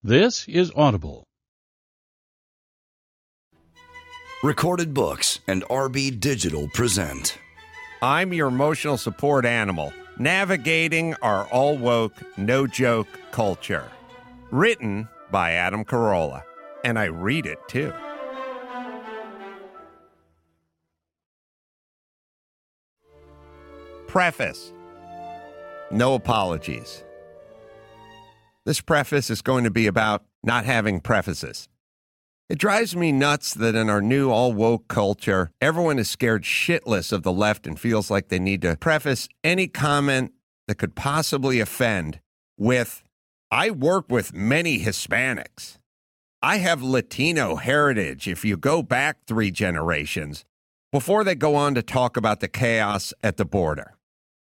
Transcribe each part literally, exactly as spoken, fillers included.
This is Audible. Recorded Books and R B Digital present. I'm your emotional support animal, navigating our all-woke, no-joke culture. Written by Adam Carolla, and I read it too. Preface. No apologies. This preface is going to be about not having prefaces. It drives me nuts that in our new all-woke culture, everyone is scared shitless of the left and feels like they need to preface any comment that could possibly offend with, I work with many Hispanics. I have Latino heritage if you go back three generations, before they go on to talk about the chaos at the border.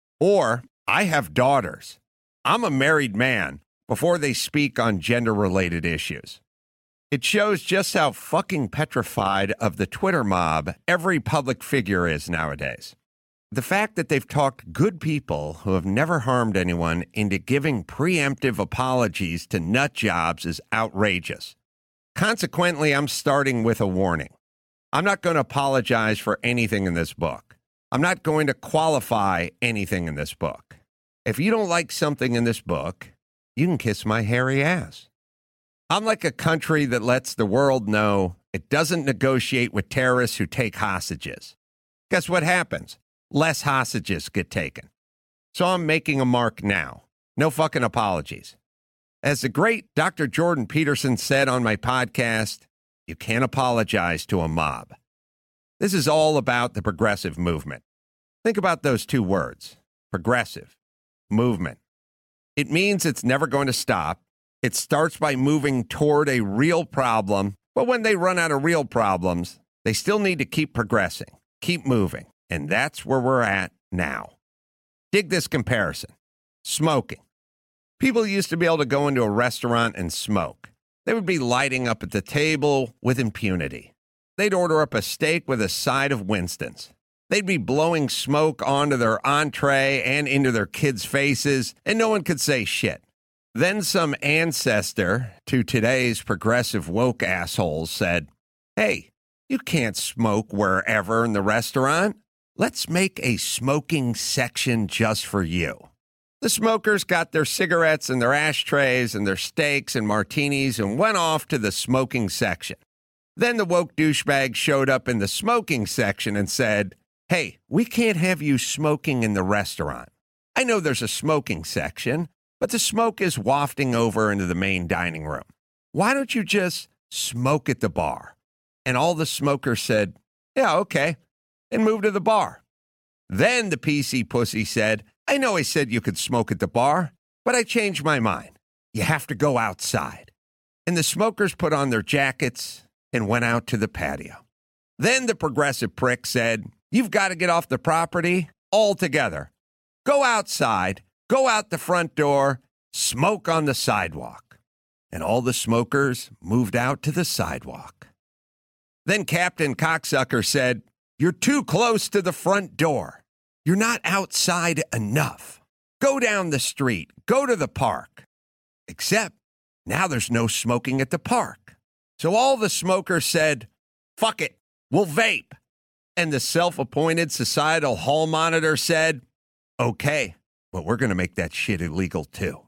Or, I have daughters. I'm a married man, before they speak on gender-related issues. It shows just how fucking petrified of the Twitter mob every public figure is nowadays. The fact that they've talked good people who have never harmed anyone into giving preemptive apologies to nut jobs is outrageous. Consequently, I'm starting with a warning. I'm not going to apologize for anything in this book. I'm not going to qualify anything in this book. If you don't like something in this book, you can kiss my hairy ass. I'm like a country that lets the world know it doesn't negotiate with terrorists who take hostages. Guess what happens? Less hostages get taken. So I'm making a mark now. No fucking apologies. As the great Doctor Jordan Peterson said on my podcast, you can't apologize to a mob. This is all about the progressive movement. Think about those two words, progressive, movement. It means it's never going to stop. It starts by moving toward a real problem, but when they run out of real problems, they still need to keep progressing, keep moving, and that's where we're at now. Dig this comparison. Smoking. People used to be able to go into a restaurant and smoke. They would be lighting up at the table with impunity. They'd order up a steak with a side of Winston's. They'd be blowing smoke onto their entree and into their kids' faces, and no one could say shit. Then some ancestor to today's progressive woke assholes said, hey, you can't smoke wherever in the restaurant. Let's make a smoking section just for you. The smokers got their cigarettes and their ashtrays and their steaks and martinis and went off to the smoking section. Then the woke douchebag showed up in the smoking section and said, hey, we can't have you smoking in the restaurant. I know there's a smoking section, but the smoke is wafting over into the main dining room. Why don't you just smoke at the bar? And all the smokers said, yeah, okay, and moved to the bar. Then the P C pussy said, I know I said you could smoke at the bar, but I changed my mind. You have to go outside. And the smokers put on their jackets and went out to the patio. Then the progressive prick said, you've got to get off the property altogether. Go outside. Go out the front door, smoke on the sidewalk. And all the smokers moved out to the sidewalk. Then Captain Cocksucker said, you're too close to the front door. You're not outside enough. Go down the street. Go to the park. Except now there's no smoking at the park. So all the smokers said, fuck it, we'll vape. And the self-appointed societal hall monitor said, okay. But we're going to make that shit illegal, too.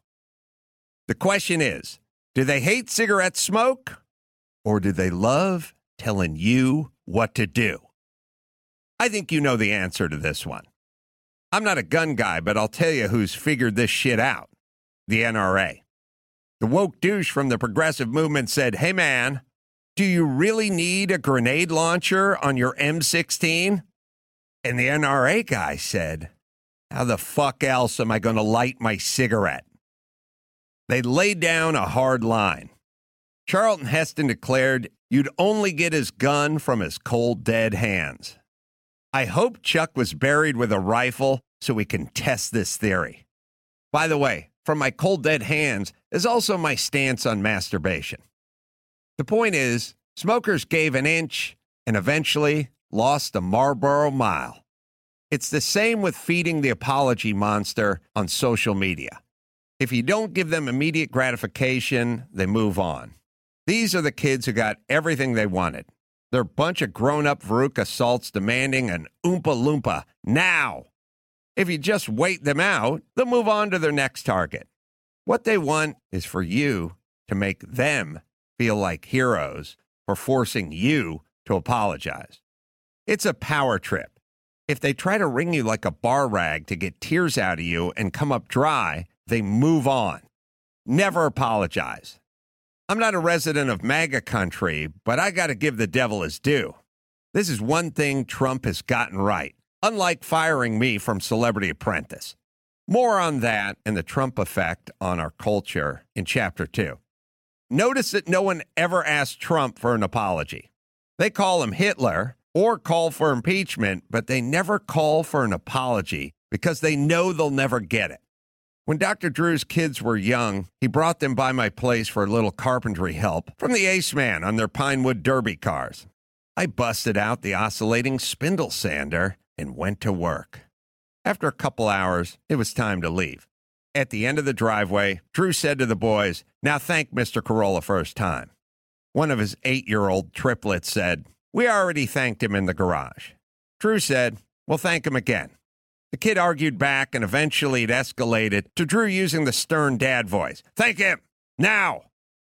The question is, do they hate cigarette smoke, or do they love telling you what to do? I think you know the answer to this one. I'm not a gun guy, but I'll tell you who's figured this shit out. The N R A. The woke douche from the progressive movement said, hey, man, do you really need a grenade launcher on your M sixteen? And the N R A guy said, how the fuck else am I going to light my cigarette? They laid down a hard line. Charlton Heston declared you'd only get his gun from his cold, dead hands. I hope Chuck was buried with a rifle so we can test this theory. By the way, from my cold, dead hands is also my stance on masturbation. The point is, smokers gave an inch and eventually lost a Marlboro mile. It's the same with feeding the apology monster on social media. If you don't give them immediate gratification, they move on. These are the kids who got everything they wanted. They're a bunch of grown-up Veruca Salts demanding an Oompa Loompa now. If you just wait them out, they'll move on to their next target. What they want is for you to make them feel like heroes for forcing you to apologize. It's a power trip. If they try to wring you like a bar rag to get tears out of you and come up dry, they move on. Never apologize. I'm not a resident of MAGA country, but I got to give the devil his due. This is one thing Trump has gotten right, unlike firing me from Celebrity Apprentice. More on that and the Trump effect on our culture in Chapter two. Notice that no one ever asked Trump for an apology. They call him Hitler or call for impeachment, but they never call for an apology because they know they'll never get it. When Doctor Drew's kids were young, he brought them by my place for a little carpentry help from the Ace Man on their Pinewood Derby cars. I busted out the oscillating spindle sander and went to work. After a couple hours, it was time to leave. At the end of the driveway, Drew said to the boys, "Now thank Mister Carolla for his time." One of his eight-year-old triplets said, "We already thanked him in the garage." Drew said, "Well, thank him again." The kid argued back, and eventually it escalated to Drew using the stern dad voice. "Thank him! Now!"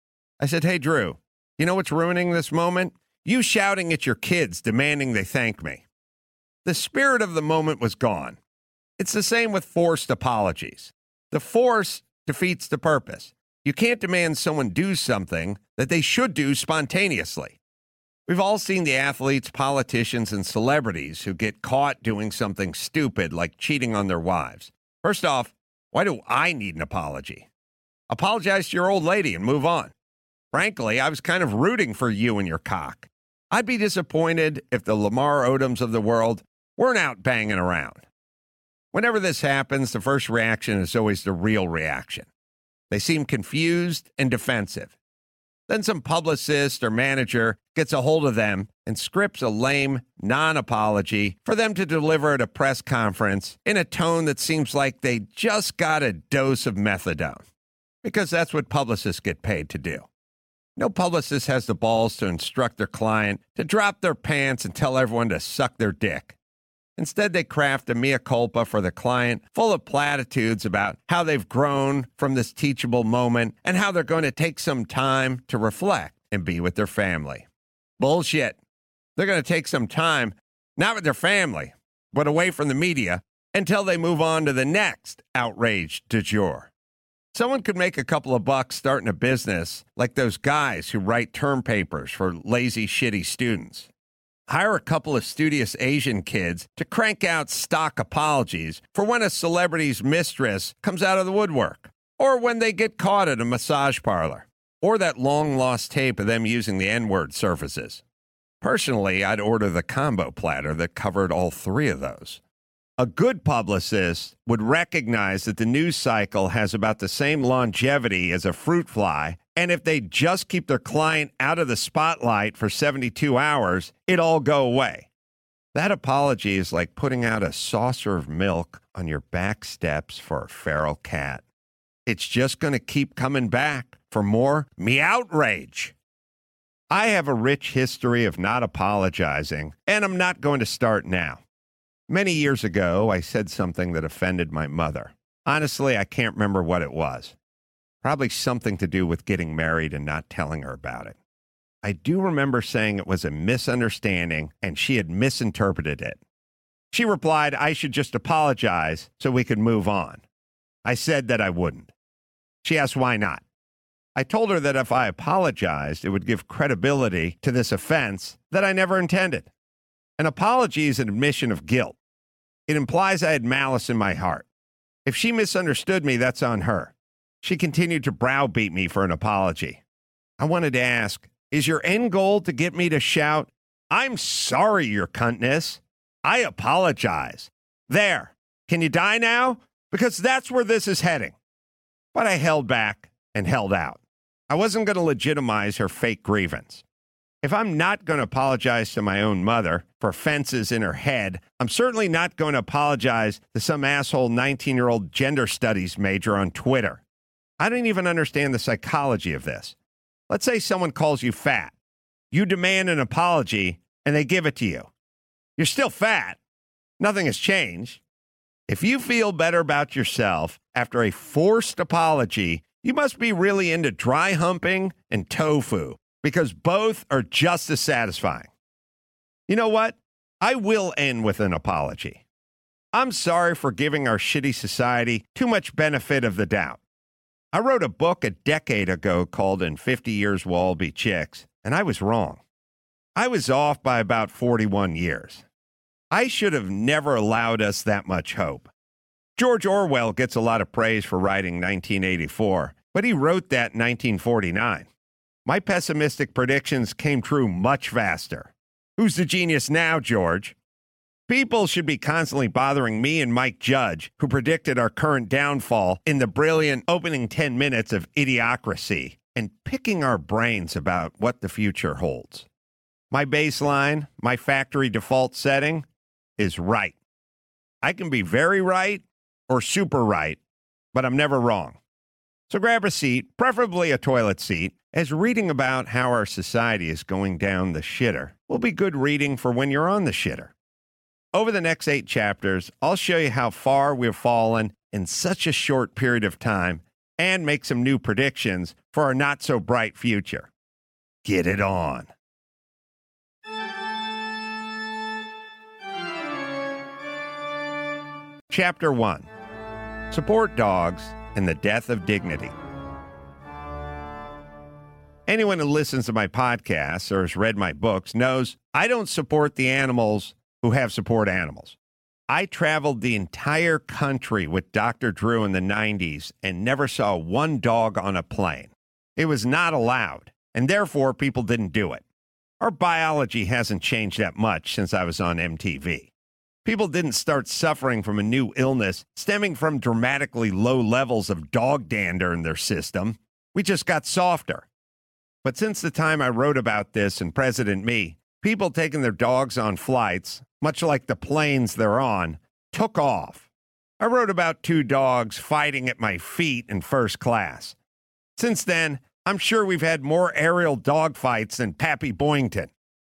I said, "Hey, Drew, you know what's ruining this moment? You shouting at your kids demanding they thank me." The spirit of the moment was gone. It's the same with forced apologies. The force defeats the purpose. You can't demand someone do something that they should do spontaneously. We've all seen the athletes, politicians, and celebrities who get caught doing something stupid like cheating on their wives. First off, why do I need an apology? Apologize to your old lady and move on. Frankly, I was kind of rooting for you and your cock. I'd be disappointed if the Lamar Odoms of the world weren't out banging around. Whenever this happens, the first reaction is always the real reaction. They seem confused and defensive. Then some publicist or manager gets a hold of them and scripts a lame non-apology for them to deliver at a press conference in a tone that seems like they just got a dose of methadone, because that's what publicists get paid to do. No publicist has the balls to instruct their client to drop their pants and tell everyone to suck their dick. Instead, they craft a mea culpa for the client full of platitudes about how they've grown from this teachable moment and how they're going to take some time to reflect and be with their family. Bullshit. They're going to take some time, not with their family, but away from the media until they move on to the next outrage du jour. Someone could make a couple of bucks starting a business like those guys who write term papers for lazy, shitty students. Hire a couple of studious Asian kids to crank out stock apologies for when a celebrity's mistress comes out of the woodwork, or when they get caught at a massage parlor, or that long-lost tape of them using the N-word surfaces. Personally, I'd order the combo platter that covered all three of those. A good publicist would recognize that the news cycle has about the same longevity as a fruit fly, and if they just keep their client out of the spotlight for seventy-two hours, it'd all go away. That apology is like putting out a saucer of milk on your back steps for a feral cat. It's just going to keep coming back for more me-outrage. I have a rich history of not apologizing, and I'm not going to start now. Many years ago, I said something that offended my mother. Honestly, I can't remember what it was. Probably something to do with getting married and not telling her about it. I do remember saying it was a misunderstanding and she had misinterpreted it. She replied I should just apologize so we could move on. I said that I wouldn't. She asked why not. I told her that if I apologized, it would give credibility to this offense that I never intended. An apology is an admission of guilt. It implies I had malice in my heart. If she misunderstood me, that's on her. She continued to browbeat me for an apology. I wanted to ask, is your end goal to get me to shout, "I'm sorry, your cuntness. I apologize. There. Can you die now? Because that's where this is heading." But I held back and held out. I wasn't going to legitimize her fake grievance. If I'm not going to apologize to my own mother for fences in her head, I'm certainly not going to apologize to some asshole nineteen-year-old gender studies major on Twitter. I don't even understand the psychology of this. Let's say someone calls you fat. You demand an apology, and they give it to you. You're still fat. Nothing has changed. If you feel better about yourself after a forced apology, you must be really into dry humping and tofu, because both are just as satisfying. You know what? I will end with an apology. I'm sorry for giving our shitty society too much benefit of the doubt. I wrote a book a decade ago called In fifty years We'll All Be Chicks, and I was wrong. I was off by about forty-one years. I should have never allowed us that much hope. George Orwell gets a lot of praise for writing nineteen eighty-four, but he wrote that in nineteen forty-nine. My pessimistic predictions came true much faster. Who's the genius now, George? People should be constantly bothering me and Mike Judge, who predicted our current downfall in the brilliant opening ten minutes of Idiocracy, and picking our brains about what the future holds. My baseline, my factory default setting, is right. I can be very right or super right, but I'm never wrong. So grab a seat, preferably a toilet seat, as reading about how our society is going down the shitter will be good reading for when you're on the shitter. Over the next eight chapters, I'll show you how far we've fallen in such a short period of time and make some new predictions for our not-so-bright future. Get it on. Chapter one. Support Dogs and the Death of Dignity. Anyone who listens to my podcasts or has read my books knows I don't support the animals who have support animals. I traveled the entire country with Doctor Drew in the nineties and never saw one dog on a plane. It was not allowed, and therefore people didn't do it. Our biology hasn't changed that much since I was on M T V. People didn't start suffering from a new illness stemming from dramatically low levels of dog dander in their system. We just got softer. But since the time I wrote about this in President Me, people taking their dogs on flights, much like the planes they're on, took off. I wrote about two dogs fighting at my feet in first class. Since then, I'm sure we've had more aerial dog fights than Pappy Boyington.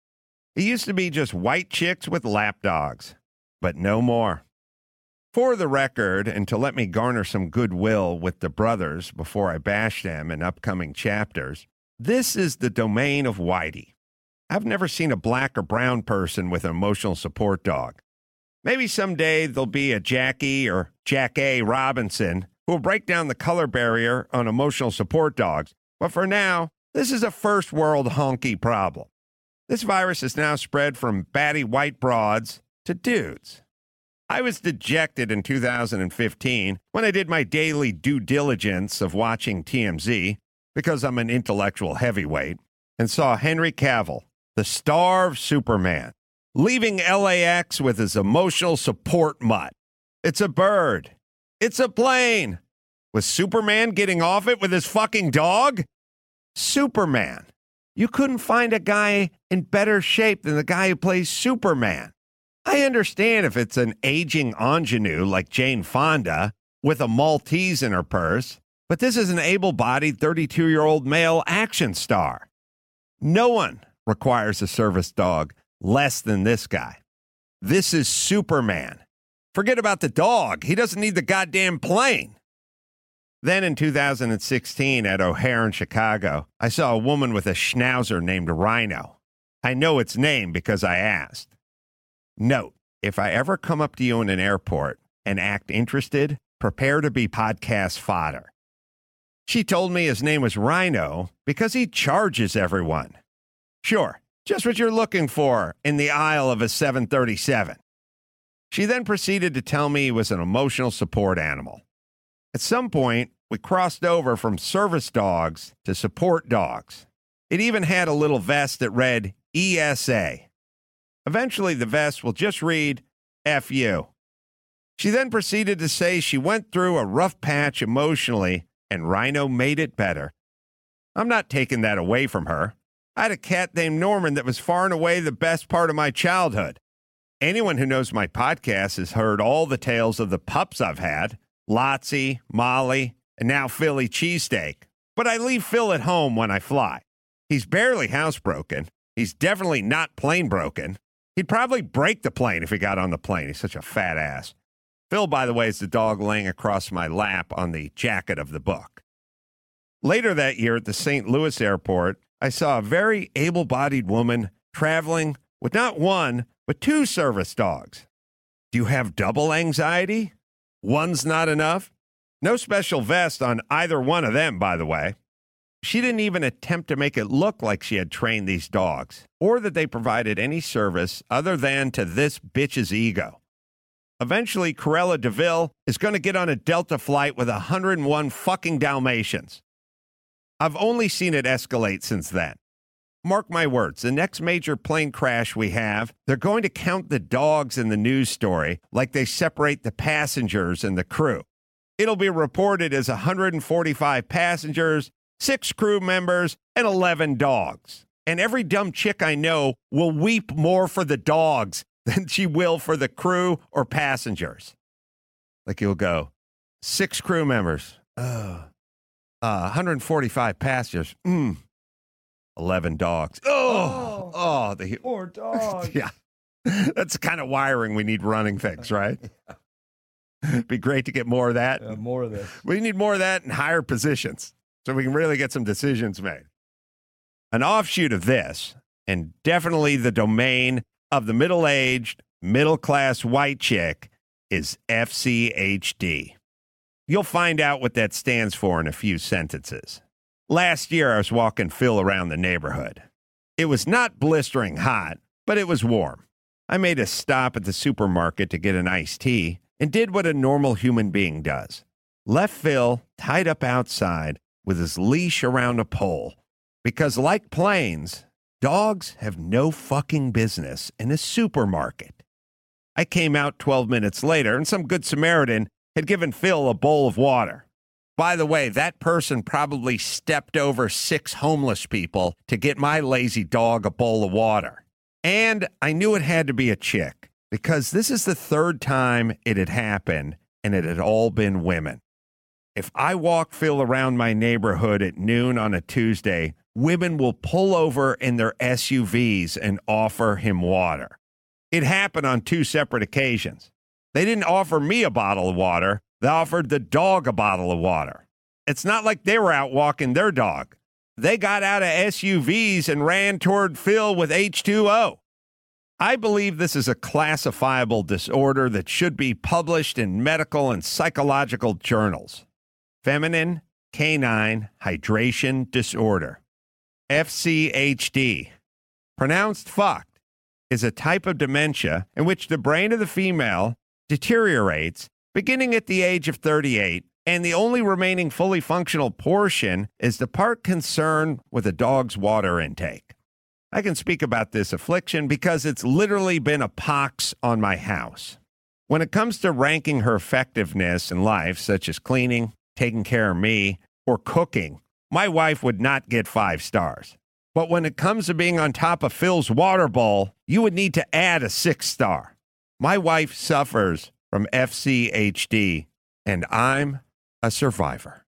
It used to be just white chicks with lap dogs, but no more. For the record, and to let me garner some goodwill with the brothers before I bash them in upcoming chapters, this is the domain of Whitey. I've never seen a black or brown person with an emotional support dog. Maybe someday there'll be a Jackie or Jack A. Robinson who will break down the color barrier on emotional support dogs. But for now, this is a first world honky problem. This virus has now spread from batty white broads to dudes. I was dejected in two thousand fifteen when I did my daily due diligence of watching T M Z, because I'm an intellectual heavyweight, and saw Henry Cavill, the star of Superman, leaving L A X with his emotional support mutt. It's a bird. It's a plane. Was Superman getting off it with his fucking dog? Superman. You couldn't find a guy in better shape than the guy who plays Superman. I understand if it's an aging ingenue like Jane Fonda with a Maltese in her purse, but this is an able-bodied thirty-two-year-old male action star. No one requires a service dog less than this guy. This is Superman. Forget about the dog. He doesn't need the goddamn plane. Then in two thousand sixteen at O'Hare in Chicago, I saw a woman with a schnauzer named Rhino. I know its name because I asked. Note, if I ever come up to you in an airport and act interested, prepare to be podcast fodder. She told me his name was Rhino because he charges everyone. Sure, just what you're looking for in the aisle of a seven thirty-seven. She then proceeded to tell me he was an emotional support animal. At some point, we crossed over from service dogs to support dogs. It even had a little vest that read E S A. Eventually, the vest will just read F you. She then proceeded to say she went through a rough patch emotionally, and Rhino made it better. I'm not taking that away from her. I had a cat named Norman that was far and away the best part of my childhood. Anyone who knows my podcast has heard all the tales of the pups I've had. Lotsie, Molly, and now Philly cheesesteak. But I leave Phil at home when I fly. He's barely housebroken. He's definitely not plane broken. He'd probably break the plane if he got on the plane. He's such a fat ass. Phil, by the way, is the dog laying across my lap on the jacket of the book. Later that year at the Saint Louis airport, I saw a very able-bodied woman traveling with not one, but two service dogs. Do you have double anxiety? One's not enough? No special vest on either one of them, by the way. She didn't even attempt to make it look like she had trained these dogs, or that they provided any service other than to this bitch's ego. Eventually, Corella DeVille is going to get on a Delta flight with one hundred one fucking Dalmatians. I've only seen it escalate since then. Mark my words, the next major plane crash we have, they're going to count the dogs in the news story like they separate the passengers and the crew. It'll be reported as one hundred forty-five passengers, six crew members, and eleven dogs. And every dumb chick I know will weep more for the dogs than she will for the crew or passengers. Like you'll go, six crew members, uh, uh, one hundred forty-five passengers, mm, eleven dogs. Oh, oh, oh the poor dog. Yeah, that's the kind of wiring we need running things, right? Be great to get more of that. Yeah, more of this. We need more of that in higher positions so we can really get some decisions made. An offshoot of this, and definitely the domain of the middle-aged, middle-class white chick, is F C H D. You'll find out what that stands for in a few sentences. Last year, I was walking Phil around the neighborhood. It was not blistering hot, but it was warm. I made a stop at the supermarket to get an iced tea and did what a normal human being does. Left Phil tied up outside with his leash around a pole because, like planes, dogs have no fucking business in a supermarket. I came out twelve minutes later, and some good Samaritan had given Phil a bowl of water. By the way, that person probably stepped over six homeless people to get my lazy dog a bowl of water. And I knew it had to be a chick, because this is the third time it had happened, and it had all been women. If I walk Phil around my neighborhood at noon on a Tuesday, women will pull over in their S U Vs and offer him water. It happened on two separate occasions. They didn't offer me a bottle of water. They offered the dog a bottle of water. It's not like they were out walking their dog. They got out of S U Vs and ran toward Phil with H two O. I believe this is a classifiable disorder that should be published in medical and psychological journals. Feminine Canine Hydration Disorder. F C H D, pronounced fucked, is a type of dementia in which the brain of the female deteriorates beginning at the age of thirty-eight, and the only remaining fully functional portion is the part concerned with a dog's water intake. I can speak about this affliction because it's literally been a pox on my house. When it comes to ranking her effectiveness in life, such as cleaning, taking care of me, or cooking, my wife would not get five stars. But when it comes to being on top of Phil's water bowl, you would need to add a six star. My wife suffers from F C H D, and I'm a survivor.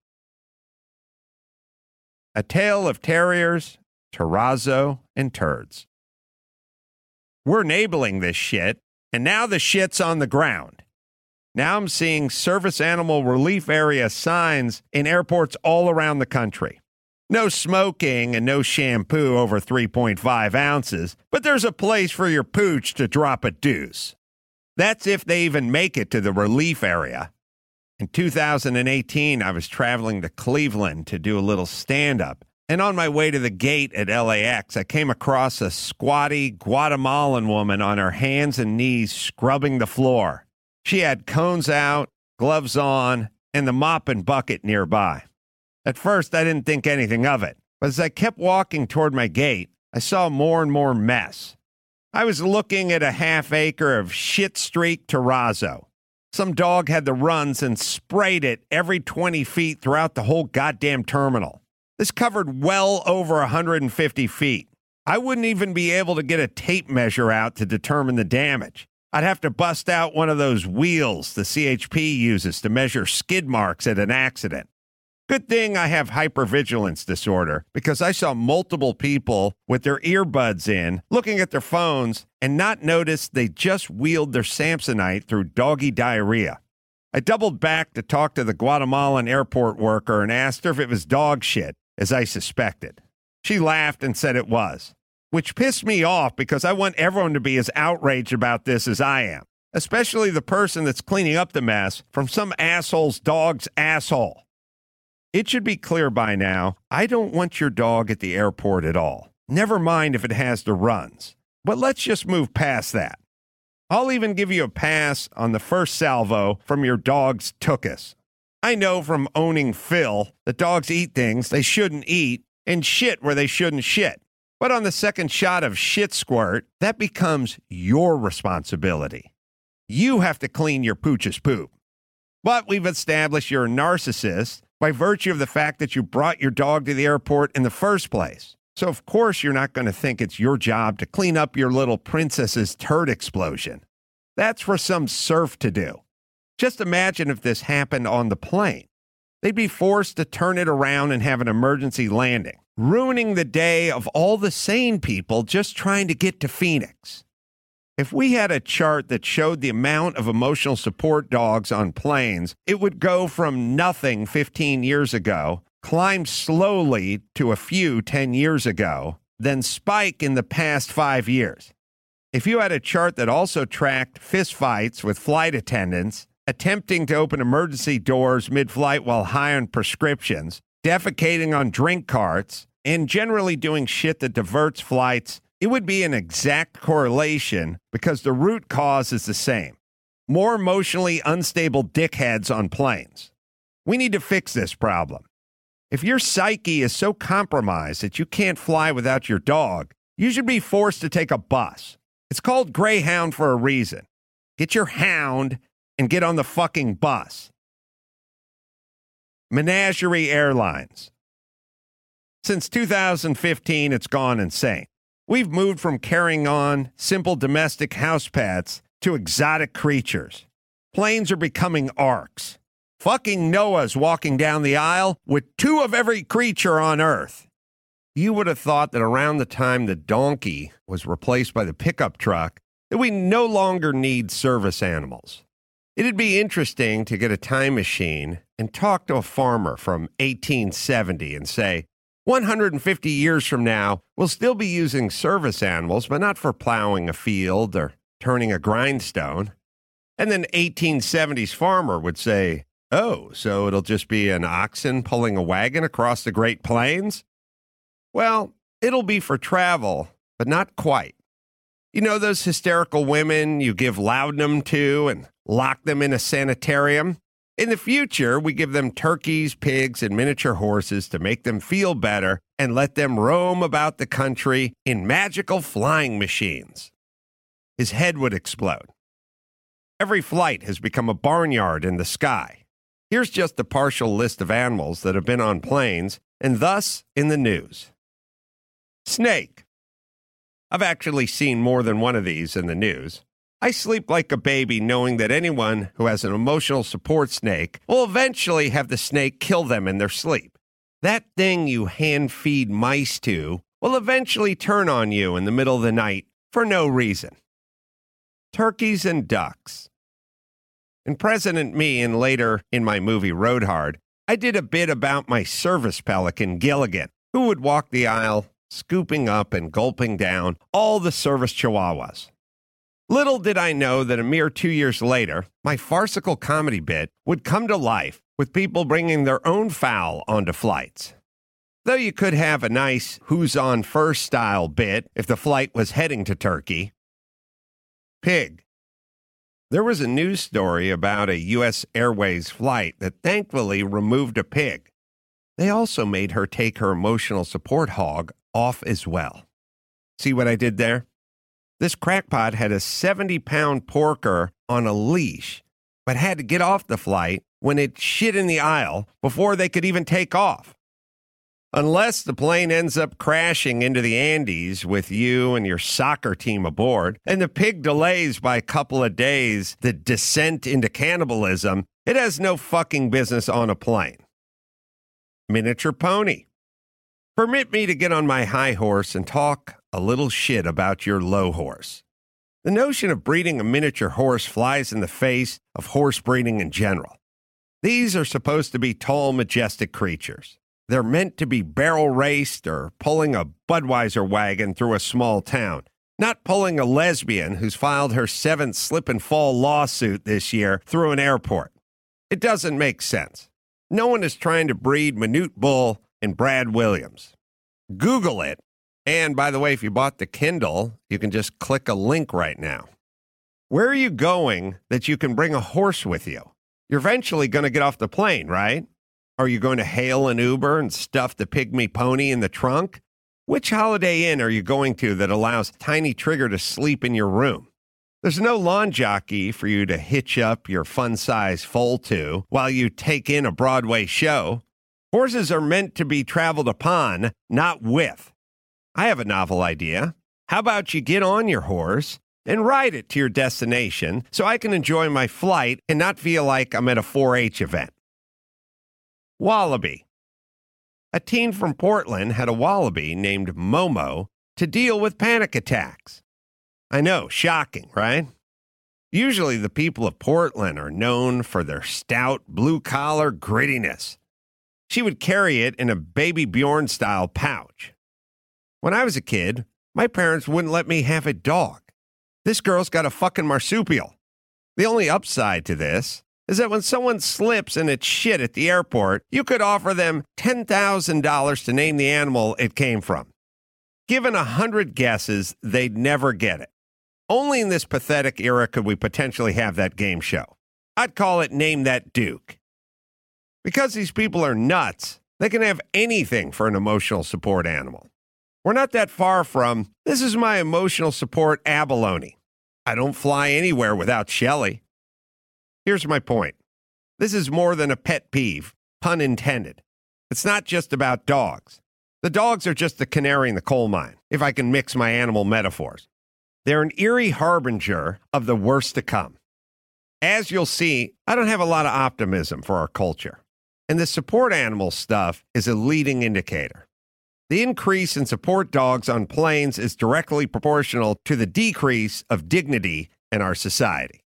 A tale of terriers, terrazzo, and turds. We're enabling this shit, and now the shit's on the ground. Now I'm seeing service animal relief area signs in airports all around the country. No smoking and no shampoo over three point five ounces, but there's a place for your pooch to drop a deuce. That's if they even make it to the relief area. In two thousand eighteen, I was traveling to Cleveland to do a little stand-up, and on my way to the gate at L A X, I came across a squatty Guatemalan woman on her hands and knees scrubbing the floor. She had cones out, gloves on, and the mop and bucket nearby. At first, I didn't think anything of it, but as I kept walking toward my gate, I saw more and more mess. I was looking at a half acre of shit-streaked terrazzo. Some dog had the runs and sprayed it every twenty feet throughout the whole goddamn terminal. This covered well over one hundred fifty feet. I wouldn't even be able to get a tape measure out to determine the damage. I'd have to bust out one of those wheels the C H P uses to measure skid marks at an accident. Good thing I have hypervigilance disorder because I saw multiple people with their earbuds in, looking at their phones, and not notice they just wheeled their Samsonite through doggy diarrhea. I doubled back to talk to the Guatemalan airport worker and asked her if it was dog shit, as I suspected. She laughed and said it was, which pissed me off because I want everyone to be as outraged about this as I am, especially the person that's cleaning up the mess from some asshole's dog's asshole. It should be clear by now, I don't want your dog at the airport at all. Never mind if it has the runs. But let's just move past that. I'll even give you a pass on the first salvo from your dog's tuchus. I know from owning Phil that dogs eat things they shouldn't eat and shit where they shouldn't shit. But on the second shot of shit squirt, that becomes your responsibility. You have to clean your pooch's poop. But we've established you're a narcissist by virtue of the fact that you brought your dog to the airport in the first place. So of course you're not going to think it's your job to clean up your little princess's turd explosion. That's for some serf to do. Just imagine if this happened on the plane. They'd be forced to turn it around and have an emergency landing, ruining the day of all the sane people just trying to get to Phoenix. If we had a chart that showed the amount of emotional support dogs on planes, it would go from nothing fifteen years ago, climb slowly to a few ten years ago, then spike in the past five years. If you had a chart that also tracked fistfights with flight attendants, attempting to open emergency doors mid-flight while high on prescriptions, defecating on drink carts, and generally doing shit that diverts flights, it would be an exact correlation because the root cause is the same. More emotionally unstable dickheads on planes. We need to fix this problem. If your psyche is so compromised that you can't fly without your dog, you should be forced to take a bus. It's called Greyhound for a reason. Get your hound and get on the fucking bus. Menagerie Airlines. Since two thousand fifteen, it's gone insane. We've moved from carrying on simple domestic house pets to exotic creatures. Planes are becoming arks. Fucking Noah's walking down the aisle with two of every creature on Earth. You would have thought that around the time the donkey was replaced by the pickup truck, that we no longer need service animals. It'd be interesting to get a time machine and talk to a farmer from eighteen seventy and say, one hundred fifty years from now, we'll still be using service animals, but not for plowing a field or turning a grindstone. And then eighteen seventies farmer would say, oh, so it'll just be an oxen pulling a wagon across the Great Plains? Well, it'll be for travel, but not quite. You know those hysterical women you give laudanum to and lock them in a sanitarium? In the future, we give them turkeys, pigs, and miniature horses to make them feel better and let them roam about the country in magical flying machines. His head would explode. Every flight has become a barnyard in the sky. Here's just a partial list of animals that have been on planes and thus in the news. Snake. I've actually seen more than one of these in the news. I sleep like a baby knowing that anyone who has an emotional support snake will eventually have the snake kill them in their sleep. That thing you hand feed mice to will eventually turn on you in the middle of the night for no reason. Turkeys and ducks. In President Me and later in my movie Road Hard, I did a bit about my service pelican Gilligan, who would walk the aisle, scooping up and gulping down all the service chihuahuas. Little did I know that a mere two years later, my farcical comedy bit would come to life with people bringing their own fowl onto flights. Though you could have a nice who's on first style bit if the flight was heading to Turkey. Pig. There was a news story about a U S Airways flight that thankfully removed a pig. They also made her take her emotional support hog off as well. See what I did there? This crackpot had a seventy-pound porker on a leash, but had to get off the flight when it shit in the aisle before they could even take off. Unless the plane ends up crashing into the Andes with you and your soccer team aboard, and the pig delays by a couple of days the descent into cannibalism, it has no fucking business on a plane. miniature pony. Permit me to get on my high horse and talk a little shit about your low horse. The notion of breeding a miniature horse flies in the face of horse breeding in general. These are supposed to be tall, majestic creatures. They're meant to be barrel raced or pulling a Budweiser wagon through a small town, not pulling a lesbian who's filed her seventh slip and fall lawsuit this year through an airport. It doesn't make sense. No one is trying to breed Manute Bull and Brad Williams. Google it. And by the way, if you bought the Kindle, you can just click a link right now. Where are you going that you can bring a horse with you? You're eventually going to get off the plane, right? Are you going to hail an Uber and stuff the pygmy pony in the trunk? Which Holiday Inn are you going to that allows Tiny Trigger to sleep in your room? There's no lawn jockey for you to hitch up your fun-size foal to while you take in a Broadway show. Horses are meant to be traveled upon, not with. I have a novel idea. How about you get on your horse and ride it to your destination so I can enjoy my flight and not feel like I'm at a four H event? Wallaby. A teen from Portland had a wallaby named Momo to deal with panic attacks. I know, shocking, right? Usually the people of Portland are known for their stout, blue-collar grittiness. She would carry it in a Baby Bjorn-style pouch. When I was a kid, my parents wouldn't let me have a dog. This girl's got a fucking marsupial. The only upside to this is that when someone slips and it's shit at the airport, you could offer them ten thousand dollars to name the animal it came from. Given a hundred guesses, they'd never get it. Only in this pathetic era could we potentially have that game show. I'd call it Name That Duke. Because these people are nuts, they can have anything for an emotional support animal. We're not that far from, this is my emotional support abalone. I don't fly anywhere without Shelley. Here's my point. This is more than a pet peeve, pun intended. It's not just about dogs. The dogs are just the canary in the coal mine, if I can mix my animal metaphors. They're an eerie harbinger of the worst to come. As you'll see, I don't have a lot of optimism for our culture. And the support animal stuff is a leading indicator. The increase in support dogs on planes is directly proportional to the decrease of dignity in our society.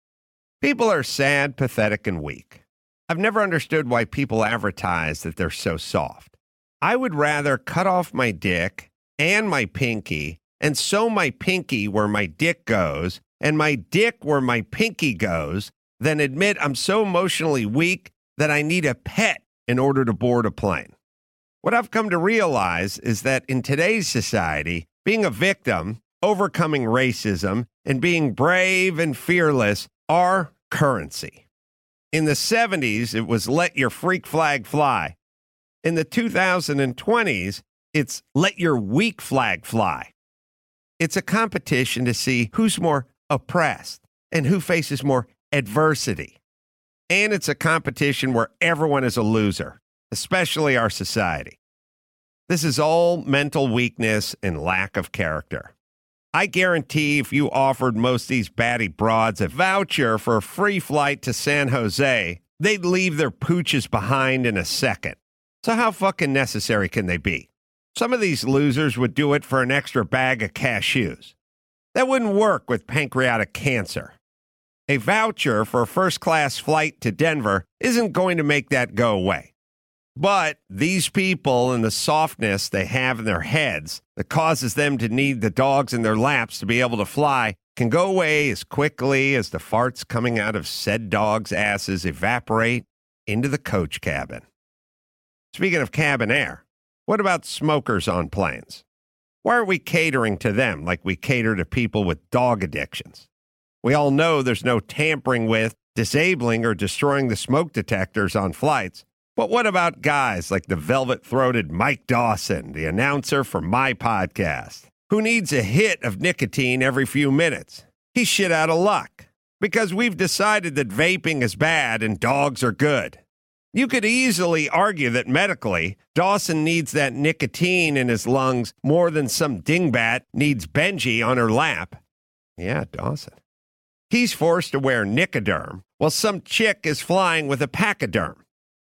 People are sad, pathetic, and weak. I've never understood why people advertise that they're so soft. I would rather cut off my dick and my pinky and sew my pinky where my dick goes and my dick where my pinky goes than admit I'm so emotionally weak that I need a pet in order to board a plane. What I've come to realize is that in today's society, being a victim, overcoming racism, and being brave and fearless are currency. In the seventies, it was let your freak flag fly. In the two thousand twenties, it's let your weak flag fly. It's a competition to see who's more oppressed and who faces more adversity. And it's a competition where everyone is a loser, especially our society. This is all mental weakness and lack of character. I guarantee if you offered most of these batty broads a voucher for a free flight to San Jose, they'd leave their pooches behind in a second. So how fucking necessary can they be? Some of these losers would do it for an extra bag of cashews. That wouldn't work with pancreatic cancer. A voucher for a first-class flight to Denver isn't going to make that go away. But these people and the softness they have in their heads that causes them to need the dogs in their laps to be able to fly can go away as quickly as the farts coming out of said dogs' asses evaporate into the coach cabin. Speaking of cabin air, what about smokers on planes? Why aren't we catering to them like we cater to people with dog addictions? We all know there's no tampering with, disabling, or destroying the smoke detectors on flights. But what about guys like the velvet-throated Mike Dawson, the announcer for my podcast, who needs a hit of nicotine every few minutes? He's shit out of luck because we've decided that vaping is bad and dogs are good. You could easily argue that medically, Dawson needs that nicotine in his lungs more than some dingbat needs Benji on her lap. Yeah, Dawson. He's forced to wear Nicoderm while some chick is flying with a pachyderm.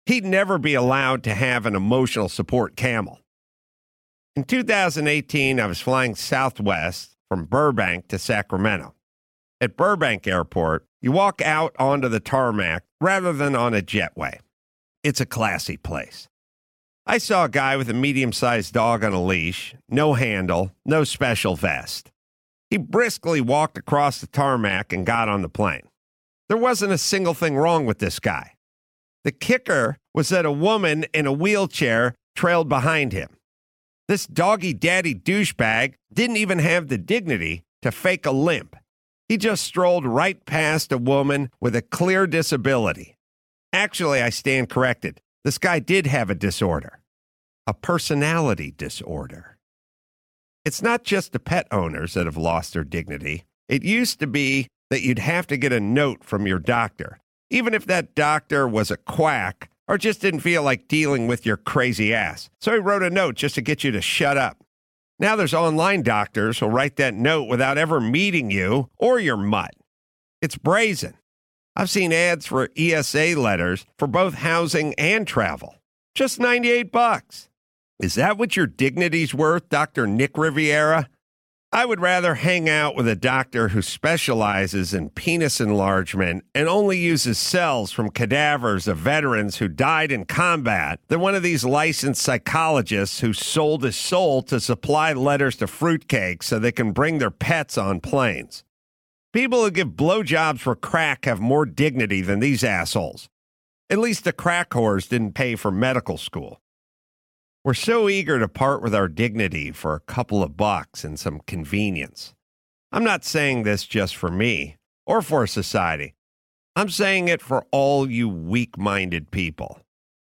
He'd never be allowed to have an emotional support camel. In two thousand eighteen, I was flying Southwest from Burbank to Sacramento. At Burbank Airport, you walk out onto the tarmac rather than on a jetway. It's a classy place. I saw a guy with a medium-sized dog on a leash, no handle, no special vest. He briskly walked across the tarmac and got on the plane. There wasn't a single thing wrong with this guy. The kicker was that a woman in a wheelchair trailed behind him. This doggy-daddy douchebag didn't even have the dignity to fake a limp. He just strolled right past a woman with a clear disability. Actually, I stand corrected. This guy did have a disorder, a personality disorder. It's not just the pet owners that have lost their dignity. It used to be that you'd have to get a note from your doctor, even if that doctor was a quack or just didn't feel like dealing with your crazy ass. So he wrote a note just to get you to shut up. Now there's online doctors who'll write that note without ever meeting you or your mutt. It's brazen. I've seen ads for E S A letters for both housing and travel. Just ninety-eight bucks. Is that what your dignity's worth, Doctor Nick Riviera? I would rather hang out with a doctor who specializes in penis enlargement and only uses cells from cadavers of veterans who died in combat than one of these licensed psychologists who sold his soul to supply letters to fruitcakes so they can bring their pets on planes. People who give blowjobs for crack have more dignity than these assholes. At least the crack whores didn't pay for medical school. We're so eager to part with our dignity for a couple of bucks and some convenience. I'm not saying this just for me or for society. I'm saying it for all you weak-minded people.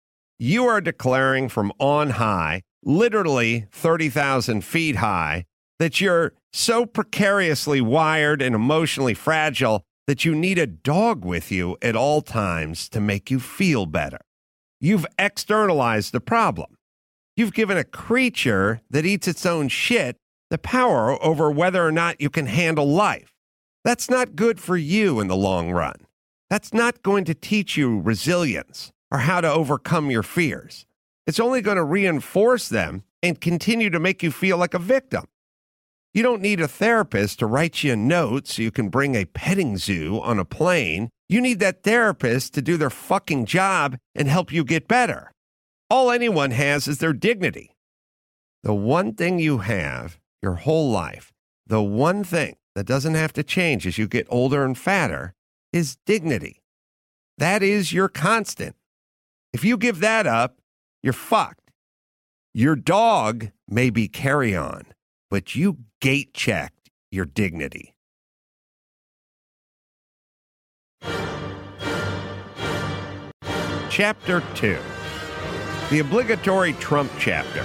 You are declaring from on high, literally thirty thousand feet high, that you're so precariously wired and emotionally fragile that you need a dog with you at all times to make you feel better. You've externalized the problem. You've given a creature that eats its own shit the power over whether or not you can handle life. That's not good for you in the long run. That's not going to teach you resilience or how to overcome your fears. It's only going to reinforce them and continue to make you feel like a victim. You don't need a therapist to write you a note so you can bring a petting zoo on a plane. You need that therapist to do their fucking job and help you get better. All anyone has is their dignity. The one thing you have your whole life, the one thing that doesn't have to change as you get older and fatter, is dignity. That is your constant. If you give that up, you're fucked. Your dog may be carry-on, but you gate-checked your dignity. Chapter two. The obligatory Trump chapter.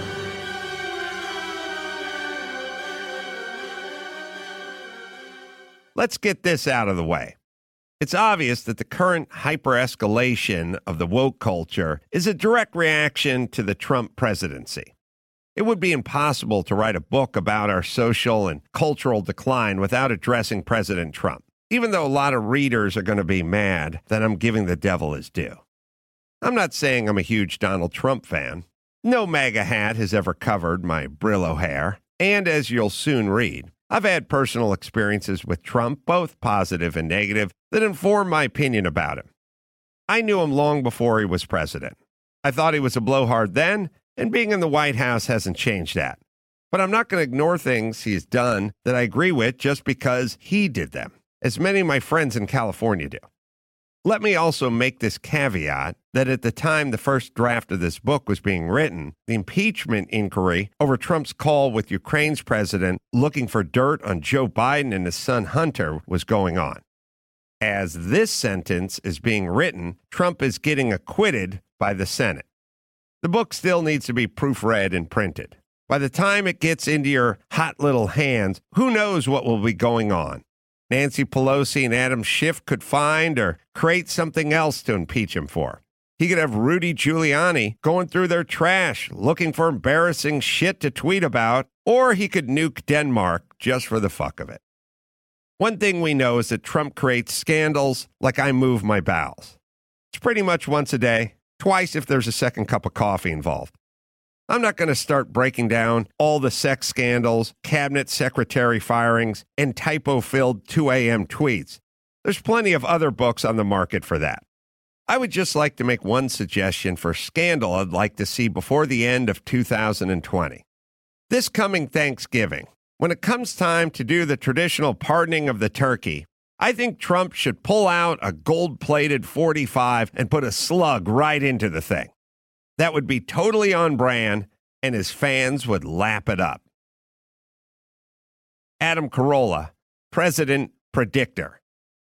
Let's get this out of the way. It's obvious that the current hyper-escalation of the woke culture is a direct reaction to the Trump presidency. It would be impossible to write a book about our social and cultural decline without addressing President Trump, even though a lot of readers are going to be mad that I'm giving the devil his due. I'm not saying I'm a huge Donald Trump fan. No MAGA hat has ever covered my Brillo hair. And as you'll soon read, I've had personal experiences with Trump, both positive and negative, that inform my opinion about him. I knew him long before he was president. I thought he was a blowhard then, and being in the White House hasn't changed that. But I'm not going to ignore things he's done that I agree with just because he did them, as many of my friends in California do. Let me also make this caveat that at the time the first draft of this book was being written, the impeachment inquiry over Trump's call with Ukraine's president looking for dirt on Joe Biden and his son Hunter was going on. As this sentence is being written, Trump is getting acquitted by the Senate. The book still needs to be proofread and printed. By the time it gets into your hot little hands, who knows what will be going on? Nancy Pelosi and Adam Schiff could find or create something else to impeach him for. He could have Rudy Giuliani going through their trash, looking for embarrassing shit to tweet about, or he could nuke Denmark just for the fuck of it. One thing we know is that Trump creates scandals like I move my bowels. It's pretty much once a day, twice if there's a second cup of coffee involved. I'm not going to start breaking down all the sex scandals, cabinet secretary firings, and typo-filled two a.m. tweets. There's plenty of other books on the market for that. I would just like to make one suggestion for scandal I'd like to see before the end of two thousand twenty. This coming Thanksgiving, when it comes time to do the traditional pardoning of the turkey, I think Trump should pull out a gold-plated forty-five and put a slug right into the thing. That would be totally on brand, and his fans would lap it up. Adam Carolla, President Predictor.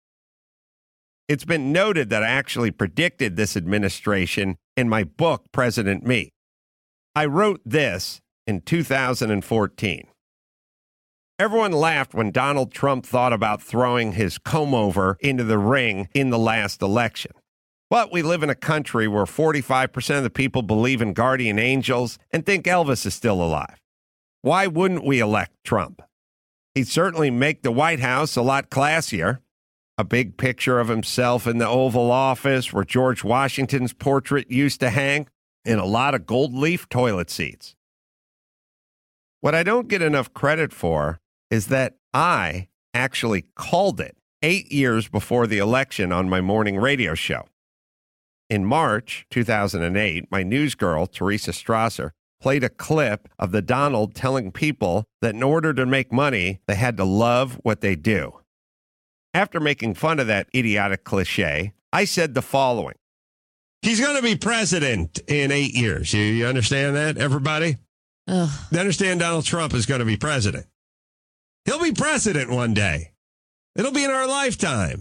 It's been noted that I actually predicted this administration in my book, President Me. I wrote this in two thousand fourteen. Everyone laughed when Donald Trump thought about throwing his comb-over into the ring in the last election. But we live in a country where forty-five percent of the people believe in guardian angels and think Elvis is still alive. Why wouldn't we elect Trump? He'd certainly make the White House a lot classier. A big picture of himself in the Oval Office where George Washington's portrait used to hang, and a lot of gold leaf toilet seats. What I don't get enough credit for is that I actually called it eight years before the election on my morning radio show. In March two thousand eight, my news girl, Teresa Strasser, played a clip of the Donald telling people that in order to make money, they had to love what they do. After making fun of that idiotic cliche, I said the following. He's going to be president in eight years. You, you understand that, everybody? Ugh. You understand Donald Trump is going to be president. He'll be president one day. It'll be in our lifetime.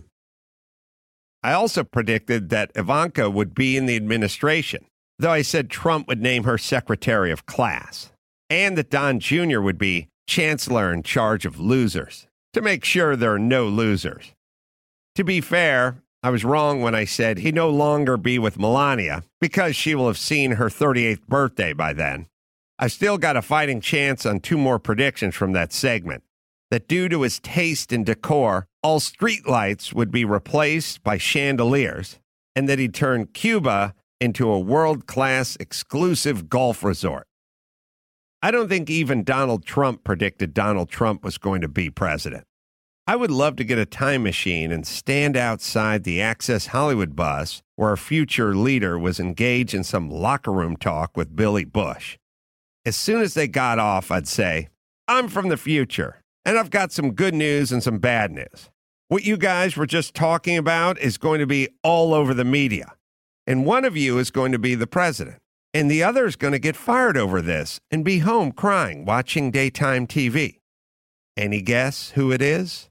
I also predicted that Ivanka would be in the administration, though I said Trump would name her Secretary of Class, and that Don Junior would be Chancellor in charge of losers, to make sure there are no losers. To be fair, I was wrong when I said he'd no longer be with Melania, because she will have seen her thirty-eighth birthday by then. I've still got a fighting chance on two more predictions from that segment. That due to his taste in decor, all streetlights would be replaced by chandeliers, and that he'd turn Cuba into a world-class exclusive golf resort. I don't think even Donald Trump predicted Donald Trump was going to be president. I would love to get a time machine and stand outside the Access Hollywood bus where our future leader was engaged in some locker room talk with Billy Bush. As soon as they got off, I'd say, I'm from the future, and I've got some good news and some bad news. What you guys were just talking about is going to be all over the media, and one of you is going to be the president, and the other is going to get fired over this and be home crying, watching daytime T V. Any guess who it is?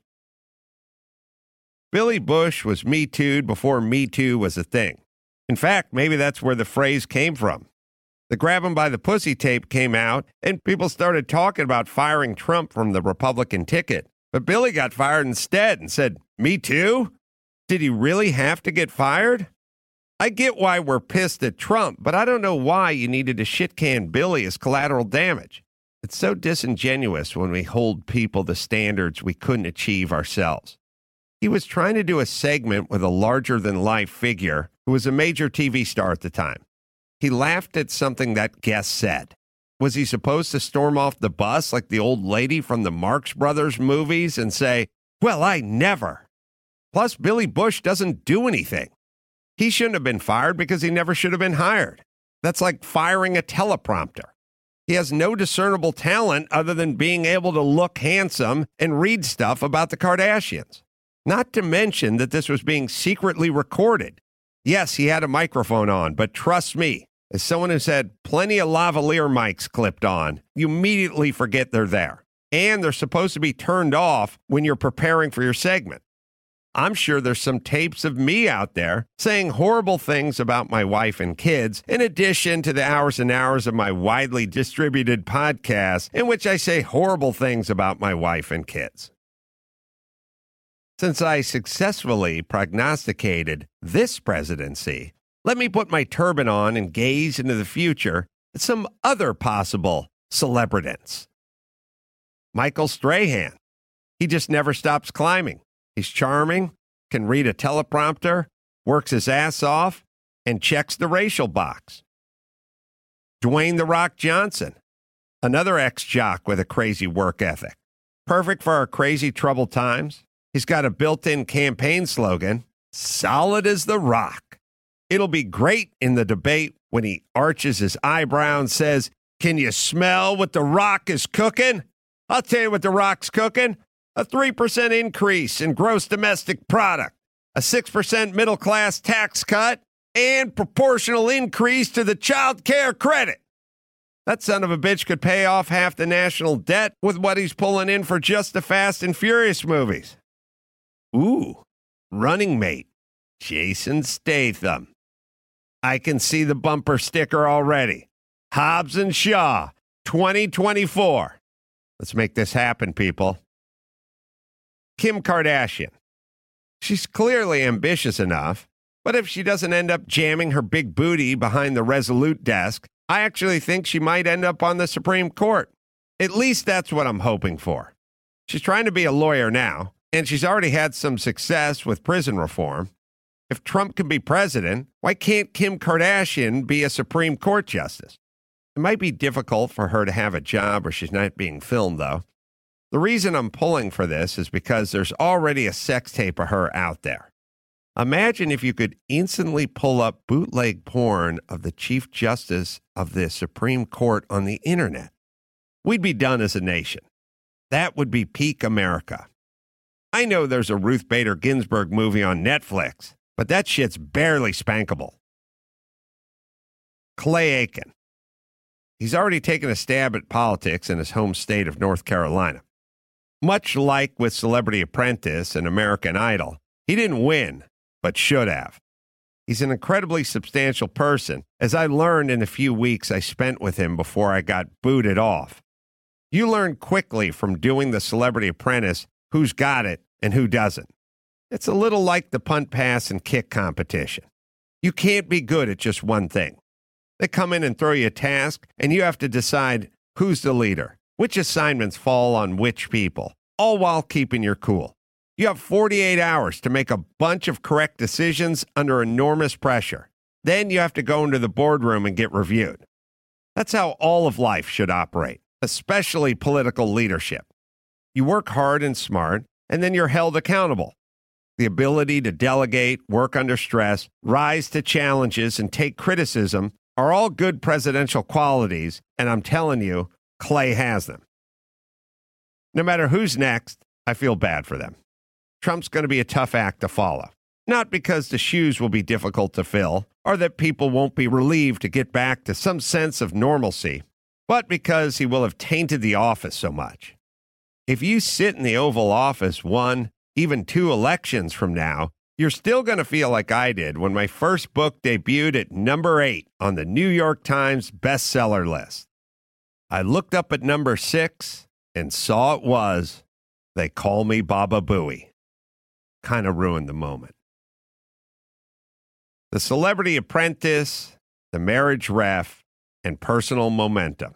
Billy Bush was Me Too'd before Me Too was a thing. In fact, maybe that's where the phrase came from. The grab him by the pussy tape came out, and people started talking about firing Trump from the Republican ticket. But Billy got fired instead and said, Me too? Did he really have to get fired? I get why we're pissed at Trump, but I don't know why you needed to shit-can Billy as collateral damage. It's so disingenuous when we hold people to standards we couldn't achieve ourselves. He was trying to do a segment with a larger-than-life figure who was a major T V star at the time. He laughed at something that guest said. Was he supposed to storm off the bus like the old lady from the Marx Brothers movies and say, well, I never. Plus, Billy Bush doesn't do anything. He shouldn't have been fired because he never should have been hired. That's like firing a teleprompter. He has no discernible talent other than being able to look handsome and read stuff about the Kardashians. Not to mention that this was being secretly recorded. Yes, he had a microphone on, but trust me, as someone who's had plenty of lavalier mics clipped on, you immediately forget they're there. And they're supposed to be turned off when you're preparing for your segment. I'm sure there's some tapes of me out there saying horrible things about my wife and kids, in addition to the hours and hours of my widely distributed podcast in which I say horrible things about my wife and kids. Since I successfully prognosticated this presidency, let me put my turban on and gaze into the future at some other possible celebrities. Michael Strahan. He just never stops climbing. He's charming, can read a teleprompter, works his ass off, and checks the racial box. Dwayne "The Rock" Johnson, another ex-jock with a crazy work ethic. Perfect for our crazy troubled times. He's got a built-in campaign slogan, solid as the rock. It'll be great in the debate when he arches his eyebrow and says, "Can you smell what the Rock is cooking?" I'll tell you what the Rock's cooking. A three percent increase in gross domestic product, a six percent middle-class tax cut, and proportional increase to the child care credit. That son of a bitch could pay off half the national debt with what he's pulling in for just the Fast and Furious movies. Ooh, running mate, Jason Statham. I can see the bumper sticker already. Hobbs and Shaw, twenty twenty-four. Let's make this happen, people. Kim Kardashian. She's clearly ambitious enough, but if she doesn't end up jamming her big booty behind the Resolute desk, I actually think she might end up on the Supreme Court. At least that's what I'm hoping for. She's trying to be a lawyer now, and she's already had some success with prison reform. If Trump can be president, why can't Kim Kardashian be a Supreme Court justice? It might be difficult for her to have a job where she's not being filmed, though. The reason I'm pulling for this is because there's already a sex tape of her out there. Imagine if you could instantly pull up bootleg porn of the Chief Justice of the Supreme Court on the internet. We'd be done as a nation. That would be peak America. I know there's a Ruth Bader Ginsburg movie on Netflix, but that shit's barely spankable. Clay Aiken. He's already taken a stab at politics in his home state of North Carolina. Much like with Celebrity Apprentice and American Idol, he didn't win, but should have. He's an incredibly substantial person, as I learned in the few weeks I spent with him before I got booted off. You learn quickly from doing the Celebrity Apprentice who's got it and who doesn't. It's a little like the punt, pass, and kick competition. You can't be good at just one thing. They come in and throw you a task, and you have to decide who's the leader, which assignments fall on which people, all while keeping your cool. You have forty-eight hours to make a bunch of correct decisions under enormous pressure. Then you have to go into the boardroom and get reviewed. That's how all of life should operate, especially political leadership. You work hard and smart, and then you're held accountable. The ability to delegate, work under stress, rise to challenges, and take criticism are all good presidential qualities, and I'm telling you, Clay has them. No matter who's next, I feel bad for them. Trump's going to be a tough act to follow. Not because the shoes will be difficult to fill, or that people won't be relieved to get back to some sense of normalcy, but because he will have tainted the office so much. If you sit in the Oval Office one, even two elections from now, you're still going to feel like I did when my first book debuted at number eight on the New York Times bestseller list. I looked up at number six and saw it was They Call Me Baba Booey. Kind of ruined the moment. The Celebrity Apprentice, The Marriage Ref, and Personal Momentum.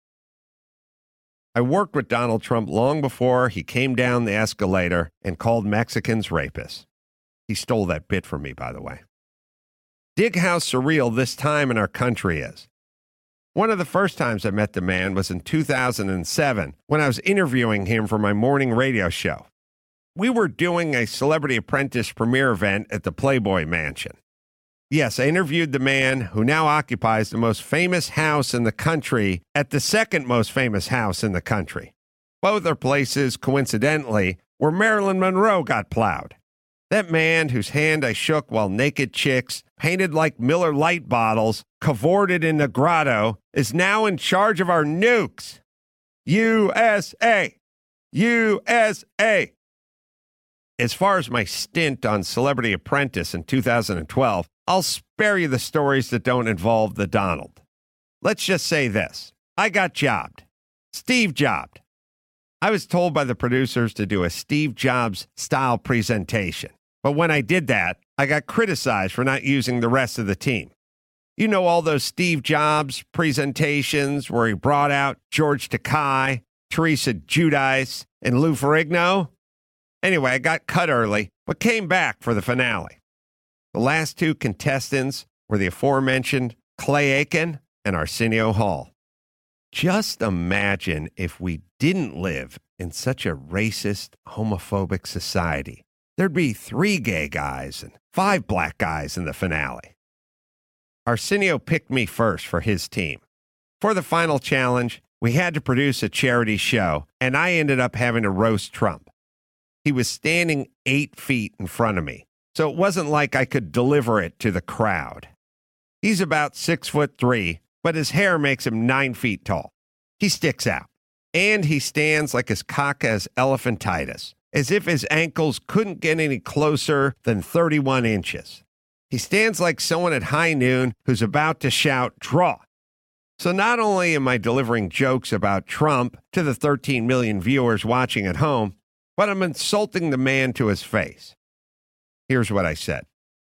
I worked with Donald Trump long before he came down the escalator and called Mexicans rapists. He stole that bit from me, by the way. Dig how surreal this time in our country is. One of the first times I met the man was in two thousand seven when I was interviewing him for my morning radio show. We were doing a Celebrity Apprentice premiere event at the Playboy Mansion. Yes, I interviewed the man who now occupies the most famous house in the country at the second most famous house in the country. Both are places, coincidentally, where Marilyn Monroe got plowed. That man whose hand I shook while naked chicks, painted like Miller Lite bottles, cavorted in the grotto, is now in charge of our nukes. U S A! U S A! As far as my stint on Celebrity Apprentice in two thousand twelve, I'll spare you the stories that don't involve the Donald. Let's just say this. I got jobbed. Steve jobbed. I was told by the producers to do a Steve Jobs-style presentation. But when I did that, I got criticized for not using the rest of the team. You know all those Steve Jobs presentations where he brought out George Takei, Teresa Giudice, and Lou Ferrigno? Anyway, I got cut early, but came back for the finale. The last two contestants were were the aforementioned Clay Aiken and Arsenio Hall. Just imagine if we didn't live in such a racist, homophobic society. There'd be three gay guys and five black guys in the finale. Arsenio picked me first for his team. For the final challenge, we had to produce a charity show, and I ended up having to roast Trump. He was standing eight feet in front of me, so it wasn't like I could deliver it to the crowd. He's about six foot three, but his hair makes him nine feet tall. He sticks out, and he stands like his cock has elephantitis, as if his ankles couldn't get any closer than thirty-one inches. He stands like someone at high noon who's about to shout, "Draw." So not only am I delivering jokes about Trump to the thirteen million viewers watching at home, but I'm insulting the man to his face. Here's what I said.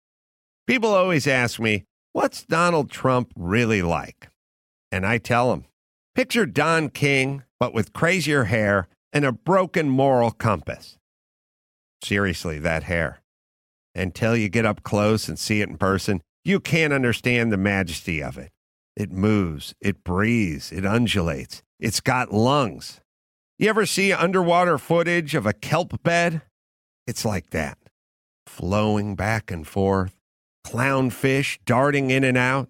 People always ask me, what's Donald Trump really like? And I tell them, picture Don King, but with crazier hair and a broken moral compass. Seriously, that hair. Until you get up close and see it in person, you can't understand the majesty of it. It moves, it breathes, it undulates. It's got lungs. You ever see underwater footage of a kelp bed? It's like that. Flowing back and forth, clownfish darting in and out.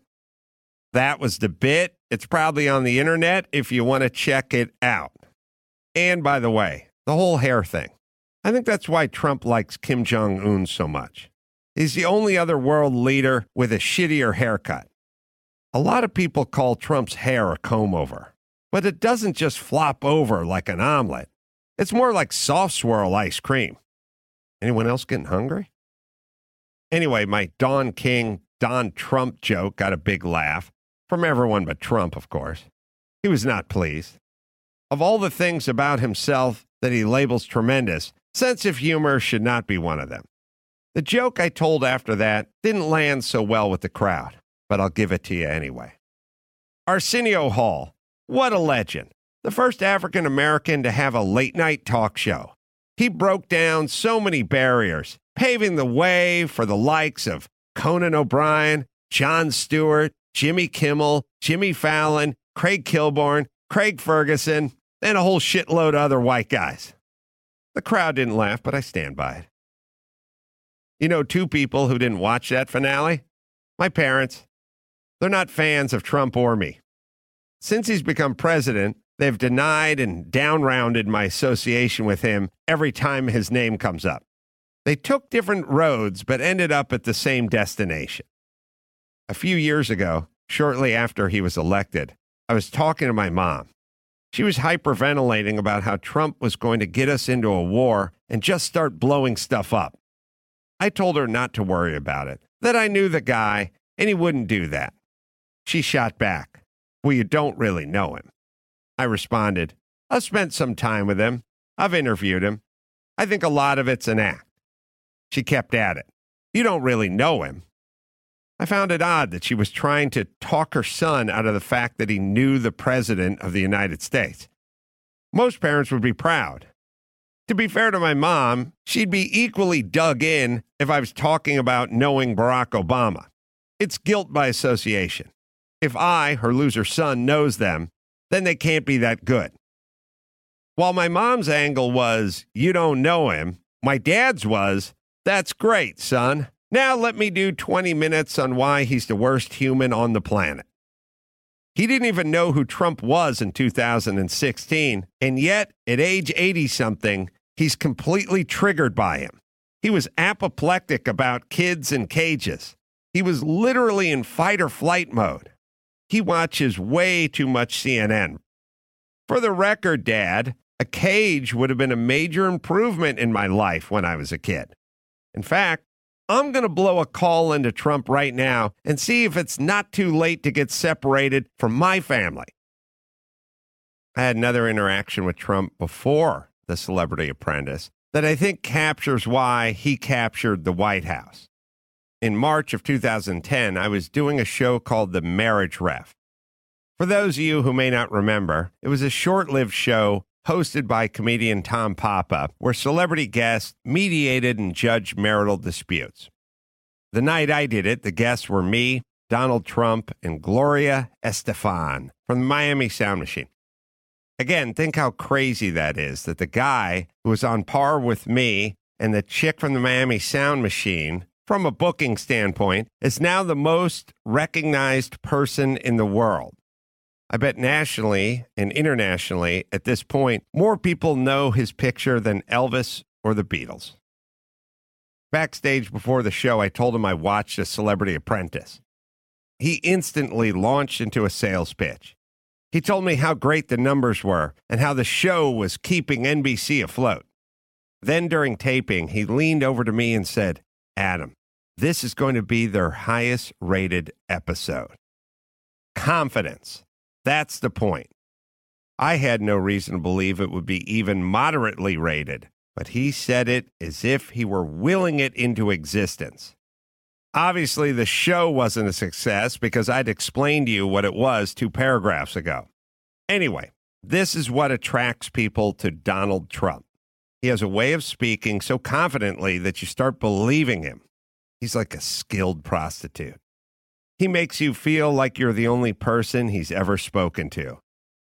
That was the bit. It's probably on the internet if you want to check it out. And by the way, the whole hair thing. I think that's why Trump likes Kim Jong-un so much. He's the only other world leader with a shittier haircut. A lot of people call Trump's hair a comb-over, but it doesn't just flop over like an omelet. It's more like soft swirl ice cream. Anyone else getting hungry? Anyway, my Don King, Don Trump joke got a big laugh from everyone but Trump, of course. He was not pleased. Of all the things about himself that he labels tremendous, sense of humor should not be one of them. The joke I told after that didn't land so well with the crowd, but I'll give it to you anyway. Arsenio Hall, what a legend. The first African American to have a late-night talk show. He broke down so many barriers, paving the way for the likes of Conan O'Brien, Jon Stewart, Jimmy Kimmel, Jimmy Fallon, Craig Kilborn, Craig Ferguson, and a whole shitload of other white guys. The crowd didn't laugh, but I stand by it. You know two people who didn't watch that finale? My parents. They're not fans of Trump or me. Since he's become president, they've denied and down-rounded my association with him every time his name comes up. They took different roads, but ended up at the same destination. A few years ago, shortly after he was elected, I was talking to my mom. She was hyperventilating about how Trump was going to get us into a war and just start blowing stuff up. I told her not to worry about it, that I knew the guy, and he wouldn't do that. She shot back, well, you don't really know him. I responded, I've spent some time with him. I've interviewed him. I think a lot of it's an act. She kept at it. You don't really know him. I found it odd that she was trying to talk her son out of the fact that he knew the President of the United States. Most parents would be proud. To be fair to my mom, she'd be equally dug in if I was talking about knowing Barack Obama. It's guilt by association. If I, her loser son, knows them, then they can't be that good. While my mom's angle was, you don't know him, my dad's was, that's great, son. Now let me do twenty minutes on why he's the worst human on the planet. He didn't even know who Trump was in two thousand sixteen, and yet, at age eighty-something, he's completely triggered by him. He was apoplectic about kids in cages. He was literally in fight-or-flight mode. He watches way too much C N N. For the record, Dad, a cage would have been a major improvement in my life when I was a kid. In fact, I'm going to blow a call into Trump right now and see if it's not too late to get separated from my family. I had another interaction with Trump before The Celebrity Apprentice that I think captures why he captured the White House. In March of two thousand ten, I was doing a show called The Marriage Ref. For those of you who may not remember, it was a short-lived show hosted by comedian Tom Papa, where celebrity guests mediated and judged marital disputes. The night I did it, the guests were me, Donald Trump and Gloria Estefan from the Miami Sound Machine. Again, think how crazy that is, that the guy who was on par with me and the chick from the Miami Sound Machine, from a booking standpoint, is now the most recognized person in the world. I bet nationally and internationally, at this point, more people know his picture than Elvis or the Beatles. Backstage before the show, I told him I watched A Celebrity Apprentice. He instantly launched into a sales pitch. He told me how great the numbers were and how the show was keeping N B C afloat. Then during taping, he leaned over to me and said, "Adam, this is going to be their highest rated episode." Confidence. That's the point. I had no reason to believe it would be even moderately rated, but he said it as if he were willing it into existence. Obviously, the show wasn't a success because I'd explained to you what it was two paragraphs ago. Anyway, this is what attracts people to Donald Trump. He has a way of speaking so confidently that you start believing him. He's like a skilled prostitute. He makes you feel like you're the only person he's ever spoken to.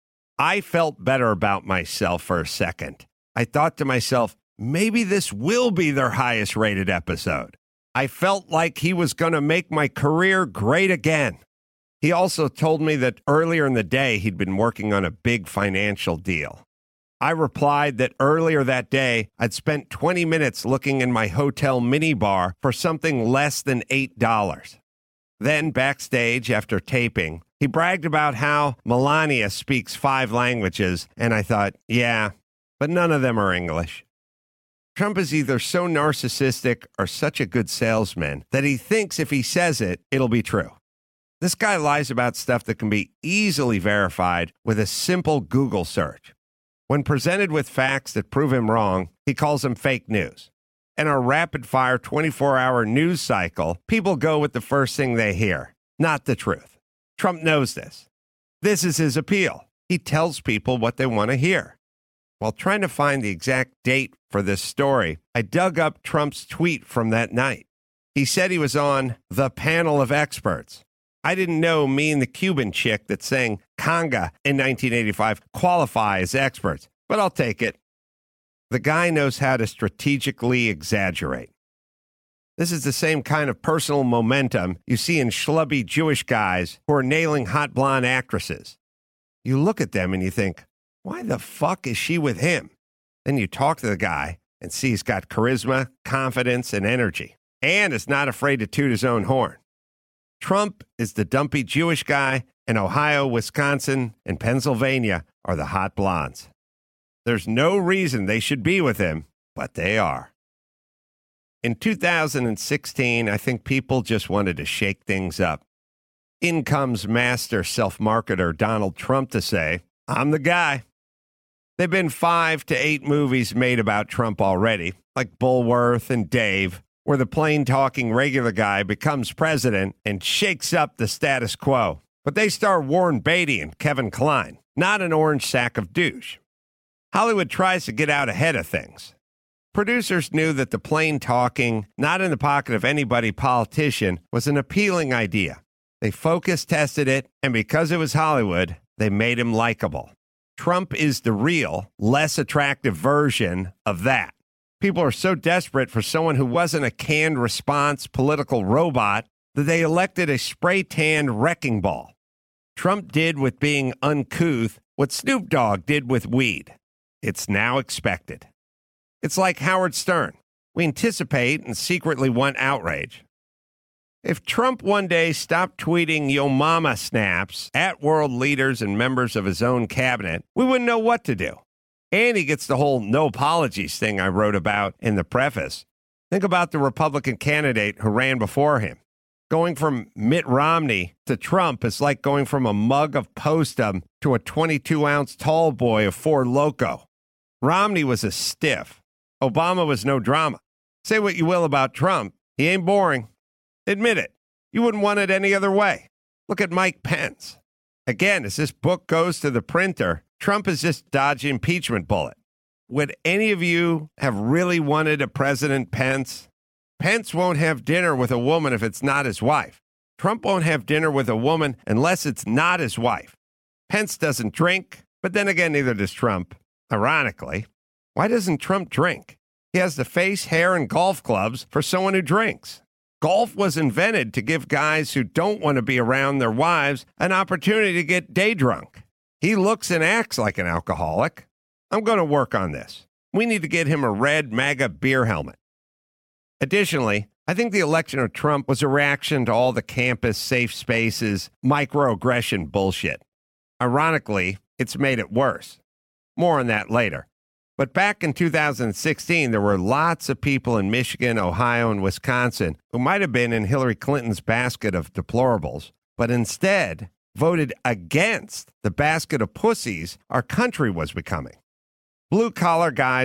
I felt better about myself for a second. I thought to myself, maybe this will be their highest rated episode. I felt like he was going to make my career great again. He also told me that earlier in the day he'd been working on a big financial deal. I replied that earlier that day I'd spent twenty minutes looking in my hotel minibar for something less than eight dollars. Then backstage after taping, he bragged about how Melania speaks five languages, and I thought, yeah, but none of them are English. Trump is either so narcissistic or such a good salesman that he thinks if he says it, it'll be true. This guy lies about stuff that can be easily verified with a simple Google search. When presented with facts that prove him wrong, he calls them fake news. In our rapid-fire twenty-four hour news cycle, people go with the first thing they hear, not the truth. Trump knows this. This is his appeal. He tells people what they want to hear. While trying to find the exact date for this story, I dug up Trump's tweet from that night. He said he was on the panel of experts. I didn't know me and the Cuban chick that sang conga in nineteen eighty-five qualify as experts, but I'll take it. The guy knows how to strategically exaggerate. This is the same kind of personal momentum you see in schlubby Jewish guys who are nailing hot blonde actresses. You look at them and you think, why the fuck is she with him? Then you talk to the guy and see he's got charisma, confidence, and energy, and is not afraid to toot his own horn. Trump is the dumpy Jewish guy, and Ohio, Wisconsin, and Pennsylvania are the hot blondes. There's no reason they should be with him, but they are. In two thousand sixteen, I think people just wanted to shake things up. In comes master self-marketer Donald Trump to say, I'm the guy. There have been five to eight movies made about Trump already, like Bulworth and Dave, where the plain-talking regular guy becomes president and shakes up the status quo. But they star Warren Beatty and Kevin Kline, not an orange sack of douche. Hollywood tries to get out ahead of things. Producers knew that the plain-talking, not in the pocket of anybody politician was an appealing idea. They focus tested it, and because it was Hollywood, they made him likable. Trump is the real, less attractive version of that. People are so desperate for someone who wasn't a canned response political robot that they elected a spray-tanned wrecking ball. Trump did with being uncouth what Snoop Dogg did with weed. It's now expected. It's like Howard Stern. We anticipate and secretly want outrage. If Trump one day stopped tweeting yo mama snaps at world leaders and members of his own cabinet, we wouldn't know what to do. And he gets the whole no apologies thing I wrote about in the preface. Think about the Republican candidate who ran before him. Going from Mitt Romney to Trump is like going from a mug of Postum to a twenty-two ounce tall boy of Four Loko. Romney was a stiff. Obama was no drama. Say what you will about Trump, he ain't boring. Admit it. You wouldn't want it any other way. Look at Mike Pence. Again, as this book goes to the printer, Trump is just dodging impeachment bullet. Would any of you have really wanted a President Pence? Pence won't have dinner with a woman if it's not his wife. Trump won't have dinner with a woman unless it's not his wife. Pence doesn't drink, but then again, neither does Trump. Ironically, why doesn't Trump drink? He has the face, hair, and golf clubs for someone who drinks. Golf was invented to give guys who don't want to be around their wives an opportunity to get day drunk. He looks and acts like an alcoholic. I'm going to work on this. We need to get him a red MAGA beer helmet. Additionally, I think the election of Trump was a reaction to all the campus safe spaces, microaggression bullshit. Ironically, it's made it worse. More on that later. But back in two thousand sixteen, there were lots of people in Michigan, Ohio, and Wisconsin who might have been in Hillary Clinton's basket of deplorables, but instead voted against the basket of pussies our country was becoming. Blue-collar guys